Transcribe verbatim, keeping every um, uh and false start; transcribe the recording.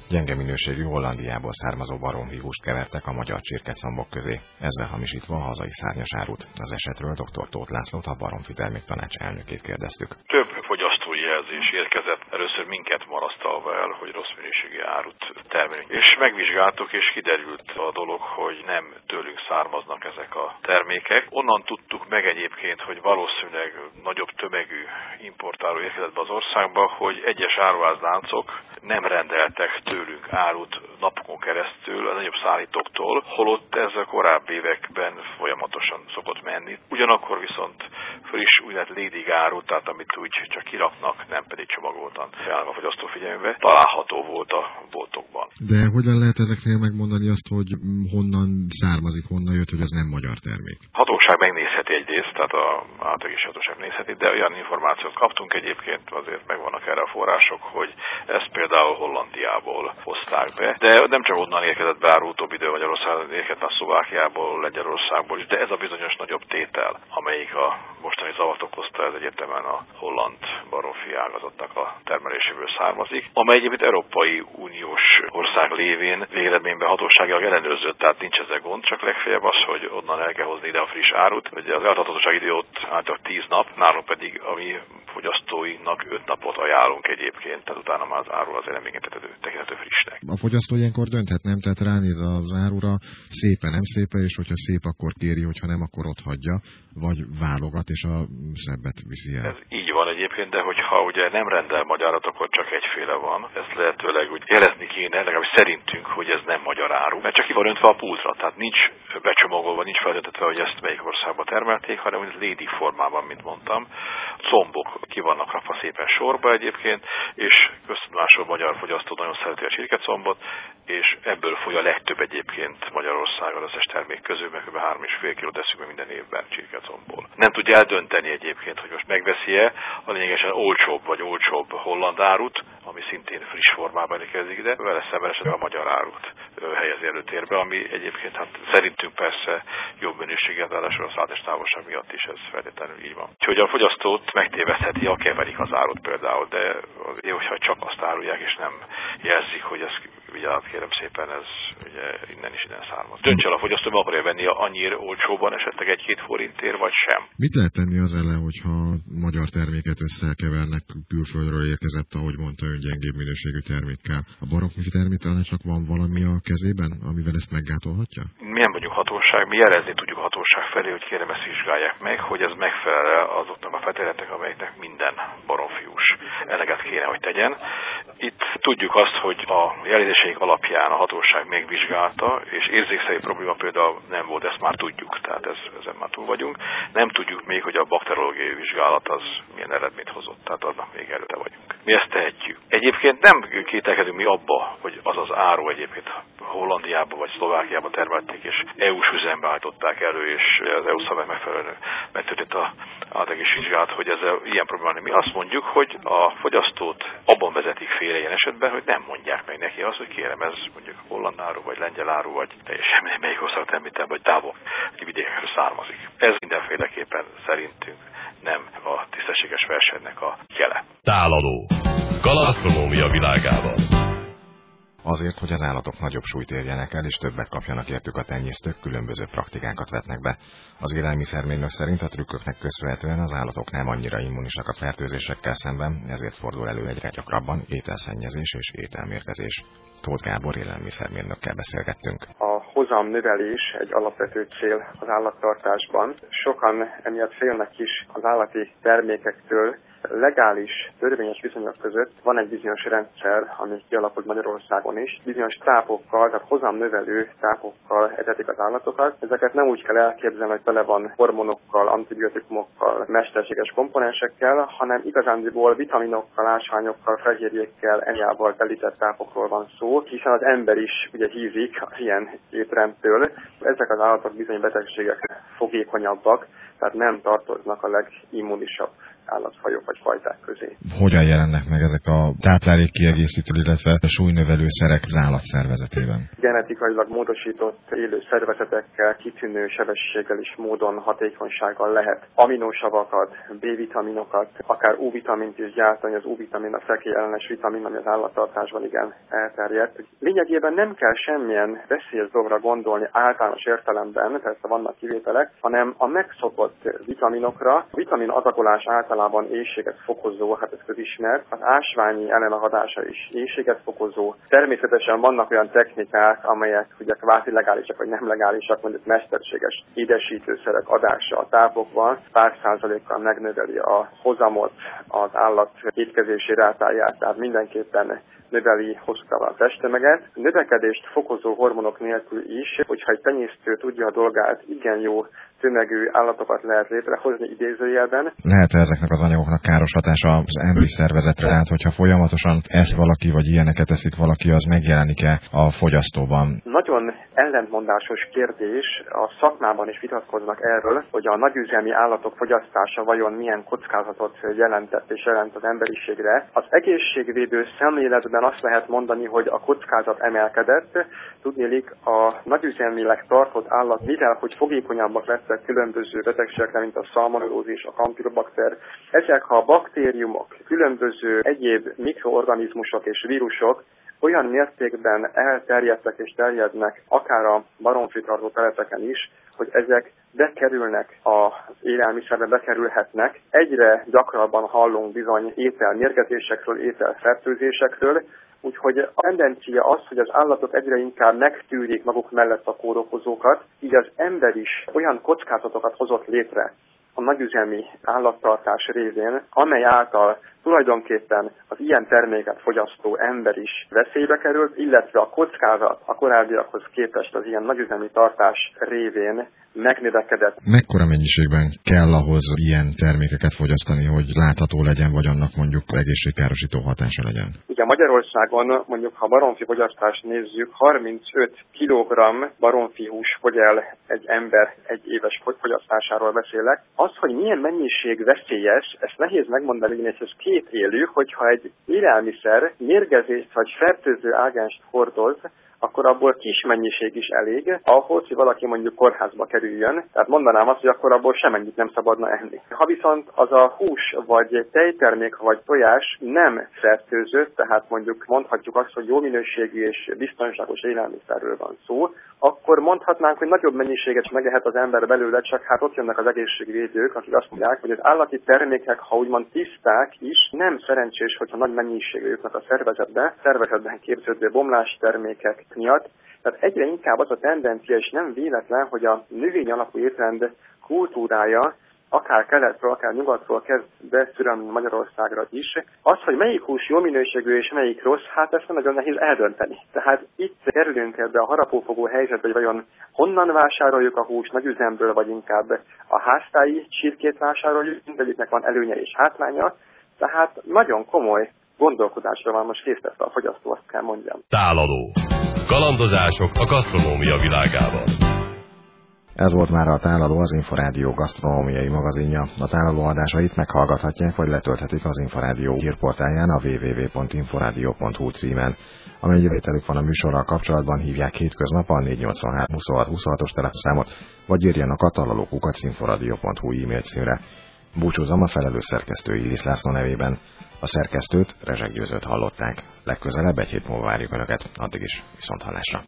Gyenge minőségű Hollandiából származó baromhíhust kevertek a magyar csirkecombok közé, ezzel hamisítva a hazai szárnyas árut. Az esetről dr. Tóth Lászlót, a Baromfi Terméktanács elnökét kérdeztük. Több fogyasztói jelzés érkezett, először minket marasztalva el, hogy rossz minőségű árut termelünk. És megvizsgáltuk, és kiderült a dolog, hogy nem tőlünk származnak ezek a termékek. Onnan tudtuk meg egyébként, hogy valószínűleg nagyobb tömegű importáló érkezett be az országba, hogy egyes áruházláncok nem rendeltek tőlünk árut napokon keresztül a nagyobb szállítóktól, holott ez a korábbi években folyamatosan szokott menni. Ugyanakkor viszont friss úgynevezett lédig árut, tehát amit úgy csak kiraknak, nem pedig csomagoltan felelnek a fogyasztó figyelmébe, található volt a boltokban. De hogyan lehet ezeknél megmondani azt, hogy honnan származik, honnan jött, hogy ez nem magyar termék? A hatóság megnézheti egyrészt, tehát a általános hatóság nézheti, de olyan információt kaptunk egyébként, azért megvannak erre a források, hogy ezt például Hollandiából hozták be. De nem csak onnan érkezett be áru utóbbi idő Magyarországon, érkezett a Szlovákiából, Lengyelországból is, de ez a bizonyos nagyobb tétel, amelyik a mostani zavart okozta, ez egyértelműen a holland baromfi ágazatnak a termeléséből származik, amely egyébként Európai Uniós ország lévén végeredményben hatóságilag ellenőrzött, tehát nincs ezzel gond, csak legfeljebb az, hogy onnan el kell hozni ide a friss árut. Ugye az eltartósági idő ott általában tíz nap, nálunk pedig a mi fogyasztóinknak öt napot ajánlunk egyébként, tehát utána már az áru azért nem tekinthető frissnek. A fogyasztó ilyenkor dönthet, nem? Tehát ránéz az árura, szépe, nem szépe, és hogyha szép, akkor kéri, hogyha nem, akkor ott hagyja, vagy válogat, és a szebbet viszi el. Ez így van egyébként, de hogyha ugye nem rendel magyarat, akkor csak egyféle van. Ezt lehetőleg úgy jelezni kéne, legalábbis szerintünk, hogy ez nem magyar áru, mert csak ki van öntve a pultra, tehát nincs becsomagolva, nincs feltöltve, hogy ezt melyik országba termelték, hanem úgy lédi formában, mint mondtam. Combok ki vannak rakva szépen sorba egyébként, és köztudomású magyar fogyasztó nagyon szereti a csirkecombot, és ebből fogy a legtöbb egyébként Magyarországon az összes termék közül, mert kb. három és fél kilót eszünk meg minden évben csirkecomból. Nem tudja eldönteni egyébként, hogy most megveszi-e a lényegesen olcsóbb vagy olcsóbb holland árut, ami szintén friss formában érkezik ide, vele szemben esetleg a magyar árut helyezi előtérbe, ami egyébként hát szerintünk persze jobb minőséget, ráadásul a szállítás távolság miatt is ez feltétlenül így van. Úgyhogy a fogyasztót megtévesztheti, ha keverik az árut például, de jó, hogyha csak azt árulják és nem jelzik, hogy ez vigyázat, kérem szépen, ez ugye innen is innen származ. Dönts el a fogyasztó, meg akarja venni annyira olcsóban, esetleg egy-két forintért, vagy sem. Mit lehet tenni az ellen, hogyha magyar terméket összekevernek külföldről érkezett, ahogy mondta ön, gyengébb minőségű termékkel? A Baromfi Terméktanácsnak van valami a kezében, amivel ezt meggátolhatja? Mi nem vagyunk hatóság, mi jelezni tudjuk a hatóság felé, hogy kérem ezt vizsgálják meg, hogy ez megfelel azoknak a feltételeknek, amelyeknek minden baromfiús eleget kéne, hogy tegyen. Itt tudjuk azt, hogy a jelzéseink alapján a hatóság megvizsgálta, és érzékszerű probléma például nem volt, ezt már tudjuk, tehát ez, ezen már túl vagyunk. Nem tudjuk még, hogy a bakteriológiai vizsgálat az milyen eredményt hozott, tehát annak még előtte vagyunk. Mi ezt tehetjük. Egyébként nem kételkedünk mi abba, hogy az az áru egyébként Hollandiába vagy Szlovákiába termelték, és é u-s üzembe állították elő, és az é u szabály megfelelően megtörtént a átlegés vizsgálat, hogy ez ilyen probléma. Mi azt mondjuk, hogy a fogyasztót abban vezetik félre ilyen esetben, hogy nem mondják meg neki azt, hogy kérem, ez mondjuk holland áru, vagy lengyel áru, vagy teljesen melyik országot említem, vagy távol vidékekről származik. Ez mindenféleképpen szerintünk nem a tisztességes versenynek a jele. Tálaló. Gasztronómia világában. Azért, hogy az állatok nagyobb súlyt érjenek el és többet kapjanak értük a tenyésztők, különböző praktikákat vetnek be. Az élelmiszermérnök szerint a trükköknek köszönhetően az állatok nem annyira immunisak a fertőzésekkel szemben, ezért fordul elő egyre gyakrabban ételszennyezés és ételmérgezés. Tóth Gábor élelmiszermérnökkel beszélgettünk. A hozamnövelés egy alapvető cél az állattartásban. Sokan emiatt félnek is az állati termékektől. Legális, törvényes viszonyok között van egy bizonyos rendszer, ami kialakult Magyarországon is. Bizonyos tápokkal, tehát hozamnövelő tápokkal etetik az állatokat. Ezeket nem úgy kell elképzelni, hogy tele van hormonokkal, antibiotikumokkal, mesterséges komponensekkel, hanem igazándiból vitaminokkal, ásványokkal, fehérjékkel, enyával telített tápokról van szó, hiszen az ember is ugye hízik ilyen étrendtől. Ezek az állatok bizony betegségekre fogékonyabbak, tehát nem tartoznak a legimmunisabb állatfajok vagy fajták közé. Hogyan jelennek meg ezek a táplálékkiegészítő, illetve a súlynövelő szerek az állat szervezetében? Genetikailag módosított élő szervezetekkel, kitűnő sebességgel és módon, hatékonysággal lehet aminósavakat, B-vitaminokat, akár U-vitamint is gyártani, az U-vitamin a szekélyellenes vitamin, ami az állattartásban igen elterjedt. Lényegében nem kell semmilyen veszélyes dologra gondolni általános értelemben, persze vannak kivételek, hanem a megszokott vitaminokra, a vitamin adagolás általában éhséget fokozó, hát ez közismert, az ásványi ellenhatása is éhséget fokozó. Természetesen vannak olyan technikák, amelyek ugye kvázi legálisak vagy nem legálisak, mondjuk mesterséges édesítőszerek adása a tápokban pár százalékkal megnöveli a hozamot, az állat étkezési rátáját, tehát mindenképpen növeli hosszú távon a testtömeget. Növekedést fokozó hormonok nélkül is, hogyha egy tenyésztő tudja a dolgát, igen jó tömegű állatokat lehet létrehozni idézőjelben. Lehet ezeknek az anyagoknak káros hatása az emberi szervezetre? Tehát, hogyha folyamatosan esz valaki, vagy ilyeneket eszik valaki, az megjelenik-e a fogyasztóban? Nagyon ellentmondásos kérdés. A szakmában is vitatkoznak erről, hogy a nagyüzemi állatok fogyasztása vajon milyen kockázatot jelentett és jelent az emberiségre. Az egészségvédő szemléletben azt lehet mondani, hogy a kockázat emelkedett. Tudniillik, a nagyüzemileg tartott állat, mivel hogy fogékonyabbak lettek különböző betegségekre, mint a szalmonellózis, a kampylobakter. Ezek a baktériumok, különböző egyéb mikroorganizmusok és vírusok olyan mértékben elterjedtek és terjednek, akár a baromfitartó telepeken is, hogy ezek bekerülnek az élelmiszerbe, bekerülhetnek. Egyre gyakrabban hallunk bizony ételmérgezésekről, ételfertőzésekről, úgyhogy a tendencia az, hogy az állatok egyre inkább megtűrik maguk mellett a kórokozókat, így az ember is olyan kockázatokat hozott létre a nagyüzemi állattartás révén, amely által tulajdonképpen az ilyen terméket fogyasztó ember is veszélybe került, illetve a kockázat a korábbiakhoz képest az ilyen nagyüzemi tartás révén megnövekedett. Mekkora mennyiségben kell ahhoz ilyen termékeket fogyasztani, hogy látható legyen, vagy annak mondjuk egészségkárosító hatása legyen? Ugye Magyarországon mondjuk, ha baromfi fogyasztást nézzük, harmincöt kilogramm baromfi hús fogy el egy ember egy éves fogyasztásáról beszélek. Az, hogy milyen mennyiség veszélyes, ezt nehéz megmondani, hogy ez két élő, hogyha egy élelmiszer mérgezést vagy fertőző ágenst hordoz, akkor abból kis mennyiség is elég ahhoz, hogy valaki mondjuk kórházba kerüljön. Tehát mondanám azt, hogy akkor abból semennyit nem szabadna enni. Ha viszont az a hús, vagy tejtermék, vagy tojás nem fertőző, tehát mondjuk mondhatjuk azt, hogy jó minőségű és biztonságos élelmiszerről van szó, akkor mondhatnánk, hogy nagyobb mennyiséget megehet az ember belőle, csak hát ott jönnek az egészségvédők, akik azt mondják, hogy az állati termékek, ha úgymond tiszták is, nem szerencsés, hogyha nagy mennyiségű jutnak a szervezetbe, szervezetben képződő bomlás termékek miatt. Tehát egyre inkább az a tendencia, és nem véletlen, hogy a növény alapú étrend kultúrája akár keletről, akár nyugatról kezd beszürömni Magyarországra is. Az, hogy melyik hús jó minőségű és melyik rossz, hát ezt nagyon nehéz eldönteni. Tehát itt kerülünk ebbe a harapófogó helyzetbe, hogy vajon honnan vásároljuk a húst, nagyüzemből, vagy inkább a háztáji csirkét vásároljuk, mindegyiknek van előnye és hátránya. Tehát nagyon komoly gondolkodásra van most készítve a fogyasztó, azt kell mondjam. Tálaló. Kalandozások a gasztronómia világában. Ez volt már a Tálaló, az Inforádió gasztronómiai magazinja. A Tálaló adásait meghallgathatják, vagy letölthetik az Inforádió hírportáján a double-u double-u double-u pont inforádió pont hu címen. Amennyi vételük van a műsorral kapcsolatban, hívják hétköznap a négy nyolc három huszonhat huszonhatos telefonszámot, vagy írjanak a talaló kukac inforádió pont hu e-mail címre. Búcsúzom a felelős szerkesztői Iris László nevében. A szerkesztőt, Rezsek Győzőt hallották. Legközelebb egy hét múlva várjuk Önöket, addig is viszonthallásra.